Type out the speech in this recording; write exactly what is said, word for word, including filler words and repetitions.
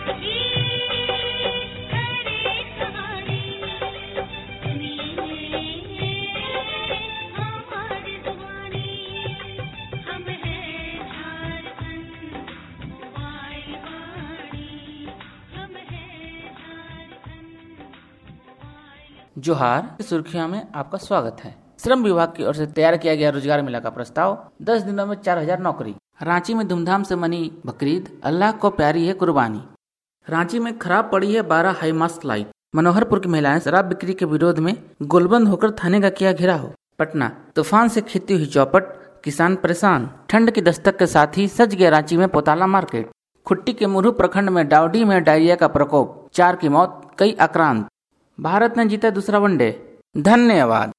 जोहार की सुर्खियों में आपका स्वागत है। श्रम विभाग की ओर से तैयार किया गया रोजगार मेला का प्रस्ताव, दस दिनों में चार हजार नौकरी। रांची में धूमधाम से मनी बकरीद, अल्लाह को प्यारी है कुर्बानी। रांची में खराब पड़ी है बारह हाई मास्क लाइट। मनोहरपुर की महिलाएं शराब बिक्री के विरोध में गोलबंद होकर थाने का किया घेराव। पटना तूफान से खेती हुई चौपट, किसान परेशान। ठंड की दस्तक के साथ ही सज गया रांची में पोताला मार्केट। खुट्टी के मुरहू प्रखंड में डावडी में डायरिया का प्रकोप, चार की मौत, कई आक्रांत। भारत ने जीता दूसरा वनडे। धन्यवाद।